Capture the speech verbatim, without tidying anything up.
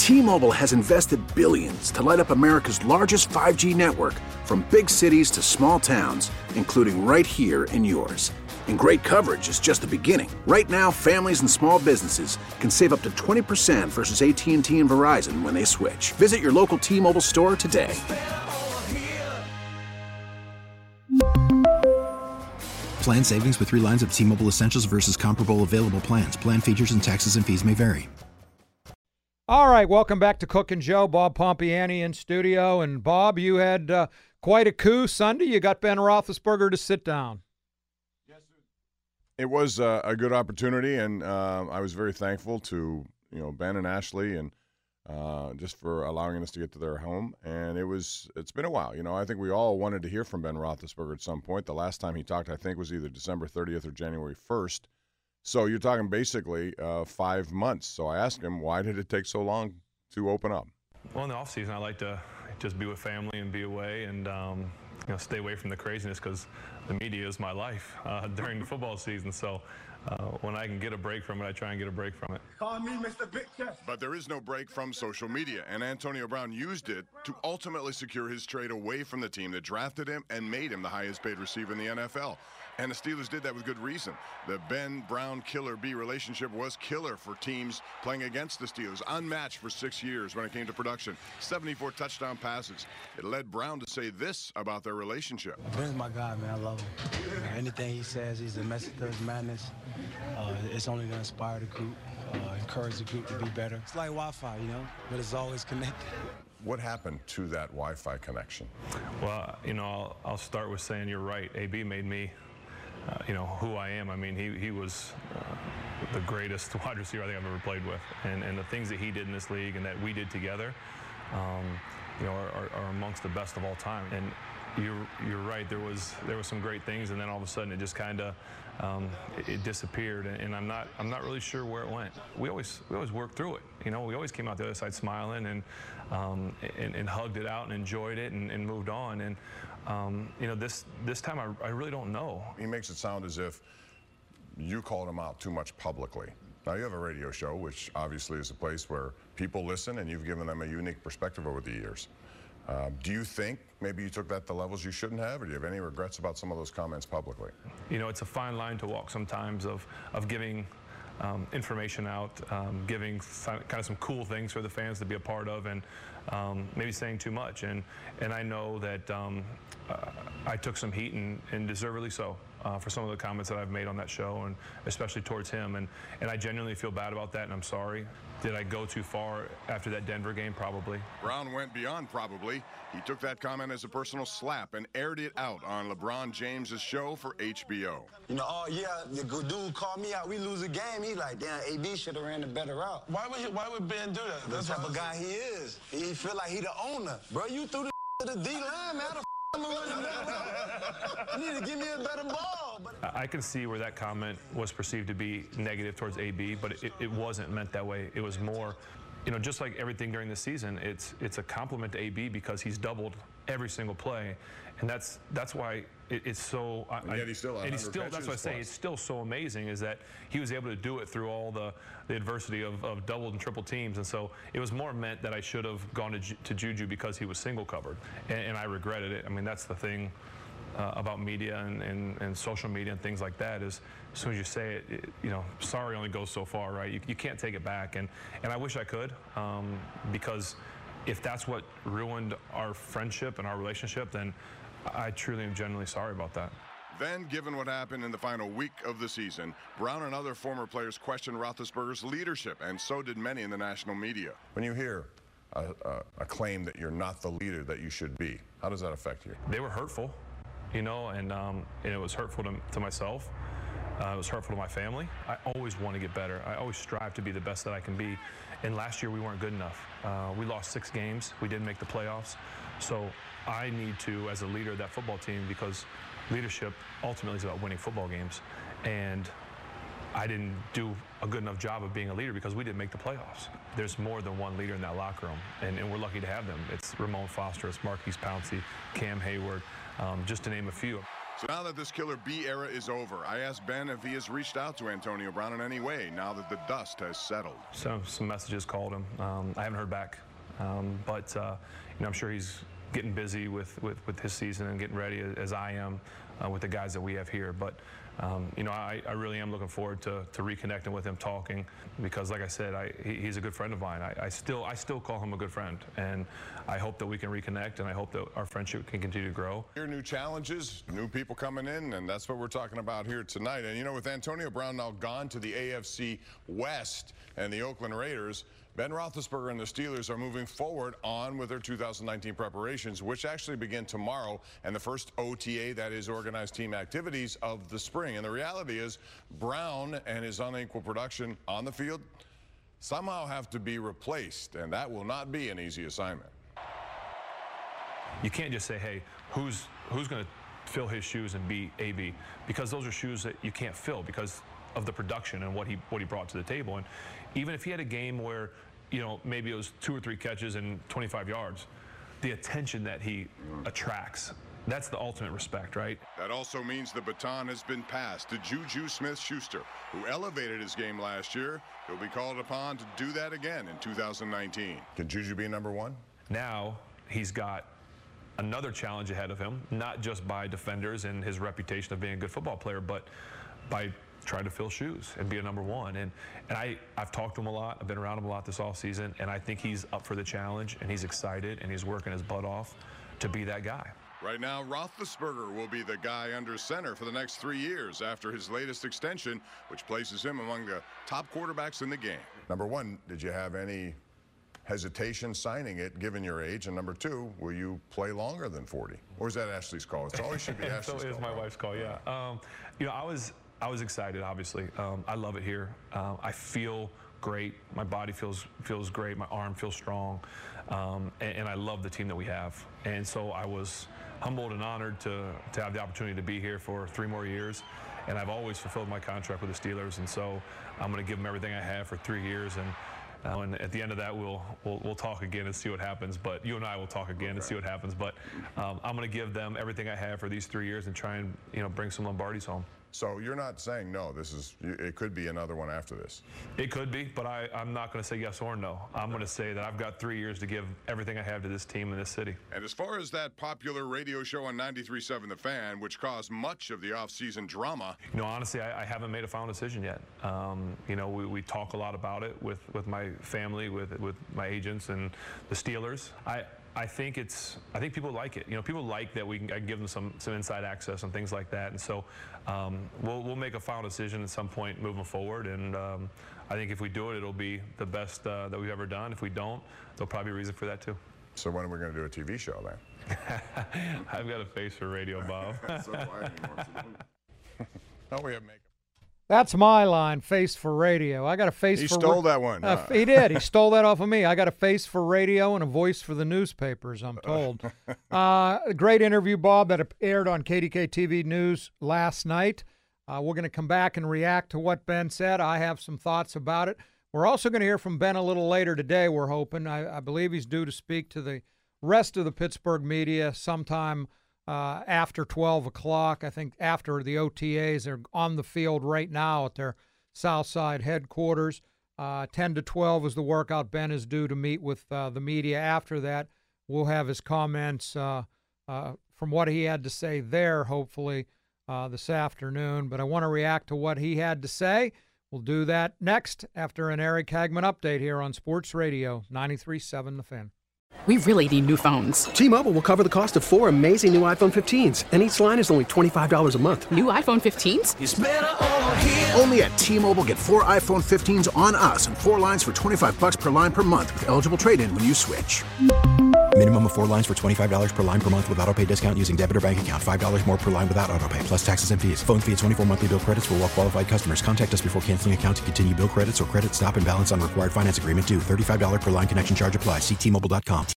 T-Mobile has invested billions to light up America's largest five G network, from big cities to small towns, including right here in yours. And great coverage is just the beginning. Right now, families and small businesses can save up to twenty percent versus A T and T and Verizon when they switch. Visit your local T-Mobile store today. Plan savings with three lines of T-Mobile Essentials versus comparable available plans. Plan features and taxes and fees may vary. All right, welcome back to Cook and Joe. Bob Pompiani in studio. And, Bob, you had uh, quite a coup Sunday. You got Ben Roethlisberger to sit down. It was uh, a good opportunity, and uh, I was very thankful to you know Ben and Ashley, and uh, just for allowing us to get to their home. And it was it's been a while. You know, I think we all wanted to hear from Ben Roethlisberger at some point. The last time he talked, I think, was either December thirtieth or January first. So you're talking basically uh, five months. So I asked him, why did it take so long to open up? Well, in the off season, I like to just be with family and be away, and um, you know, stay away from the craziness, because the media is my life uh, during the football season. So uh, when I can get a break from it, I try and get a break from it. Call me Mister Big Chest. But there is no break from social media, and Antonio Brown used it to ultimately secure his trade away from the team that drafted him and made him the highest paid receiver in the N F L. And the Steelers did that with good reason. The Ben Brown-Killer B relationship was killer for teams playing against the Steelers. Unmatched for six years when it came to production. seventy-four touchdown passes. It led Brown to say this about their relationship. Ben's my guy, man. I love him. Anything he says, he's a message to his madness. Uh, it's only going to inspire the group, uh, encourage the group to be better. It's like Wi-Fi, you know, but it's always connected. What happened to that Wi-Fi connection? Well, you know, I'll, I'll start with saying you're right. A B made me Uh, you know, who I am. I mean, he, he was uh, the greatest wide receiver I think I've ever played with. And, and the things that he did in this league and that we did together, um, you know, are, are, are amongst the best of all time. And you're, you're right, there was there was some great things, and then all of a sudden it just kind of, um, it, it disappeared. And, and I'm not I'm not really sure where it went. We always we always worked through it. You know, we always came out the other side smiling and um, and, and hugged it out and enjoyed it and, and moved on. And Um, you know, this this time I, I really don't know. He makes it sound as if you called him out too much publicly. Now, you have a radio show, which obviously is a place where people listen, and you've given them a unique perspective over the years. Uh, do you think maybe you took that to levels you shouldn't have, or do you have any regrets about some of those comments publicly? You know, it's a fine line to walk sometimes of, of giving Um, information out, um, giving some, kind of some cool things for the fans to be a part of, and um, maybe saying too much. And and I know that um, uh, I took some heat, and, and deservedly so, uh, for some of the comments that I've made on that show, and especially towards him. And, and I genuinely feel bad about that, and I'm sorry. Did I go too far after that Denver game? Probably. Brown went beyond probably. He took that comment as a personal slap and aired it out on LeBron James's show for H B O. You know, oh, yeah, the good dude called me out. We lose a game. He like, damn, A B should have ran the better route. Why would you, why would Ben do that? The That's type what of guy he is. He feel like he the owner. Bro, you threw the to the D-line, man. How the f*** am I running that route? You need to give me a better ball. But I can see where that comment was perceived to be negative towards A B, but it, it wasn't meant that way. It was more, you know, just like everything during the season, it's it's a compliment to A B because he's doubled every single play, and that's that's why it, it's so. I, and yet he's still, and he's still. That's what I say. It's still so amazing is that he was able to do it through all the the adversity of, of doubled and triple teams, and so it was more meant that I should have gone to, to Juju because he was single covered, and, and I regretted it. I mean, that's the thing. Uh, about media and, and, and social media and things like that is as soon as you say it, it you know, sorry only goes so far, right? You, you can't take it back. And, and I wish I could um, because if that's what ruined our friendship and our relationship, then I truly am genuinely sorry about that. Then, given what happened in the final week of the season, Brown and other former players questioned Roethlisberger's leadership, and so did many in the national media. When you hear a, a, a claim that you're not the leader that you should be, how does that affect you? They were hurtful. You know, and, um, and it was hurtful to, to myself. Uh, it was hurtful to my family. I always want to get better. I always strive to be the best that I can be. And last year we weren't good enough. Uh, we lost six games. We didn't make the playoffs. So I need to, as a leader of that football team, because leadership ultimately is about winning football games. And I didn't do a good enough job of being a leader because we didn't make the playoffs. There's more than one leader in that locker room, and, and we're lucky to have them. It's Ramon Foster, it's Marquise Pouncey, Cam Hayward, um, just to name a few. So now that this Killer B era is over, I asked Ben if he has reached out to Antonio Brown in any way now that the dust has settled. So some messages called him. Um, I haven't heard back, um, but uh, you know, I'm sure he's getting busy with, with, with his season and getting ready as I am uh, with the guys that we have here. But um, you know, I, I really am looking forward to, to reconnecting with him, talking, because like I said, I, he, he's a good friend of mine. I, I still I still call him a good friend, and I hope that we can reconnect, and I hope that our friendship can continue to grow. Here, new challenges, new people coming in, and that's what we're talking about here tonight. And you know, with Antonio Brown now gone to the A F C West and the Oakland Raiders, Ben Roethlisberger and the Steelers are moving forward on with their two thousand nineteen preparations, which actually begin tomorrow, and the first O T A, that is organized team activities, of the spring. And the reality is, Brown and his unequal production on the field somehow have to be replaced, and that will not be an easy assignment. You can't just say, hey, who's who's going to fill his shoes and be A B, because those are shoes that you can't fill because of the production and what he what he brought to the table. And even if he had a game where, you know, maybe it was two or three catches and twenty-five yards, the attention that he attracts, that's the ultimate respect, right? That also means the baton has been passed to Juju Smith-Schuster, who elevated his game last year. He'll be called upon to do that again in two thousand nineteen. Can Juju be number one? Now he's got another challenge ahead of him, not just by defenders and his reputation of being a good football player, but by trying to fill shoes and be a number one. And and I, I've talked to him a lot. I've been around him a lot this offseason, and I think he's up for the challenge, and he's excited, and he's working his butt off to be that guy. Right now, Roethlisberger will be the guy under center for the next three years after his latest extension, which places him among the top quarterbacks in the game. Number one, did you have any hesitation signing it, given your age? And number two, will you play longer than forty? Or is that Ashley's call? It always should be Ashley's call. So is my wife's call, yeah. Um, you know, I was I was excited, obviously. Um, I love it here. Um, I feel great. My body feels feels great. My arm feels strong. Um, and, and I love the team that we have. And so I was humbled and honored to, to have the opportunity to be here for three more years. And I've always fulfilled my contract with the Steelers. And so I'm going to give them everything I have for three years. And Uh, and at the end of that, we'll, we'll we'll talk again and see what happens. But you and I will talk again okay. and see what happens. But um, I'm going to give them everything I have for these three years and try and, you know, bring some Lombardis home. So you're not saying no, this is, it could be another one after this? It could be, but I, I'm not going to say yes or no. I'm going to say that I've got three years to give everything I have to this team in this city. And as far as that popular radio show on ninety-three point seven The Fan, which caused much of the offseason drama. You know, honestly, I, I haven't made a final decision yet. Um, you know, we, we talk a lot about it with, with my family, with, with my agents and the Steelers. I I think it's. I think people like it. You know, people like that we can I give them some some inside access and things like that. And so um, we'll we'll make a final decision at some point moving forward. And um, I think if we do it, it'll be the best uh, that we've ever done. If we don't, there'll probably be a reason for that too. So when are we going to do a T V show then? I've got a face for radio, Bob. So quiet anymore. Oh, we have makeup. That's my line, face for radio. I got a face he for... He stole ra- that one. Uh, he did. He stole that off of me. I got a face for radio and a voice for the newspapers, I'm told. uh, great interview, Bob, that aired on K D K T V News last night. Uh, we're going to come back and react to what Ben said. I have some thoughts about it. We're also going to hear from Ben a little later today, we're hoping. I, I believe he's due to speak to the rest of the Pittsburgh media sometime Uh, after twelve o'clock. I think after the O T As. They're on the field right now at their Southside headquarters. Uh, ten to twelve is the workout. Ben is due to meet with uh, the media after that. We'll have his comments uh, uh, from what he had to say there, hopefully, uh, this afternoon. But I want to react to what he had to say. We'll do that next after an Eric Hagman update here on Sports Radio ninety-three point seven The Fan. We really need new phones. T-Mobile will cover the cost of four amazing new iPhone fifteens, and each line is only twenty-five dollars a month. New iPhone fifteens? It's better over here. Only at T-Mobile, get four iPhone fifteens on us and four lines for twenty-five dollars per line per month with eligible trade-in when you switch. Minimum of four lines for twenty-five dollars per line per month with autopay discount using debit or bank account. five dollars more per line without autopay, plus taxes and fees. Phone fee at twenty-four monthly bill credits for well-qualified customers. Contact us before canceling account to continue bill credits or credit stop and balance on required finance agreement due. thirty-five dollars per line connection charge applies. See T Mobile dot com.